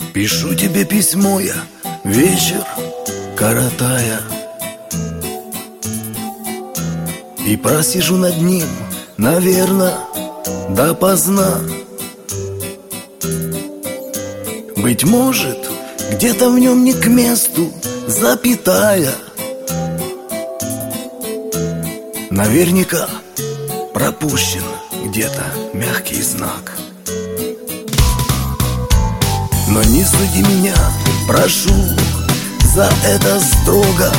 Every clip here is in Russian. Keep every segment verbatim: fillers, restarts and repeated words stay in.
Пишу тебе письмо я, вечер коротая, и просижу над ним, наверно, допоздна. Быть может, где-то в нем не к месту запятая, наверняка пропущен где-то мягкий знак. Но не суди меня, прошу, за это строго,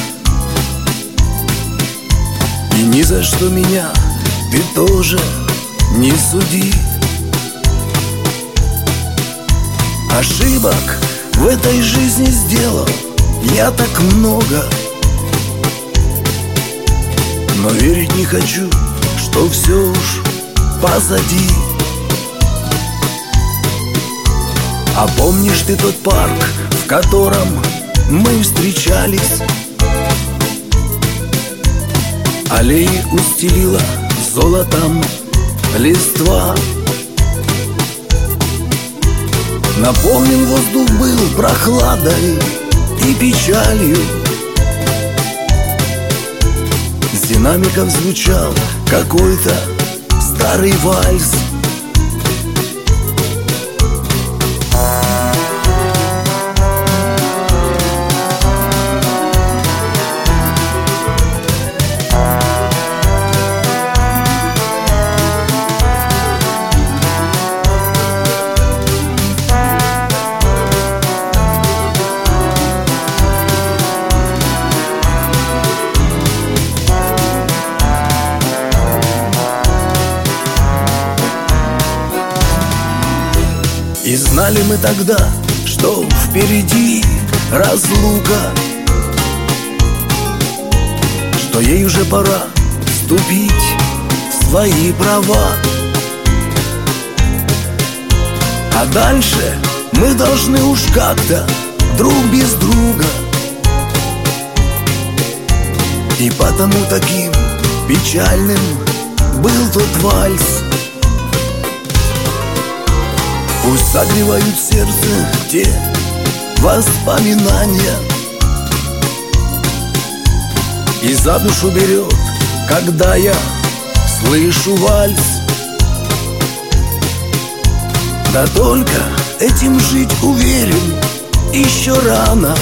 и ни за что меня ты тоже не суди. Ошибок в этой жизни сделал я так много, но верить не хочу, что все уж позади. А помнишь ты тот парк, в котором мы встречались? Аллеи устелила золотом листва. Наполнен воздух был прохладой и печалью. С динамиков звучал какой-то старый вальс. И знали мы тогда, что впереди разлука, что ей уже пора вступить в свои права. А дальше мы должны уж как-то друг без друга. И потому таким печальным был тот вальс. Пусть согревают сердце те воспоминания, и за душу берет, когда я слышу вальс. Да только этим жить, уверен, еще рано.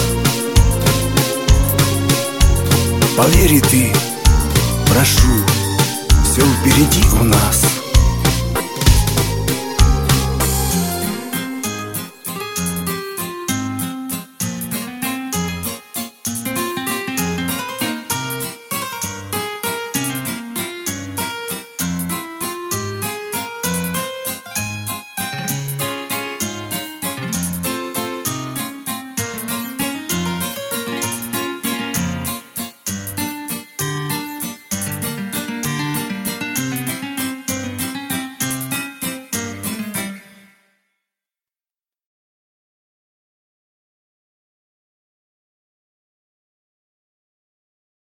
Поверь и ты, прошу, все впереди у нас.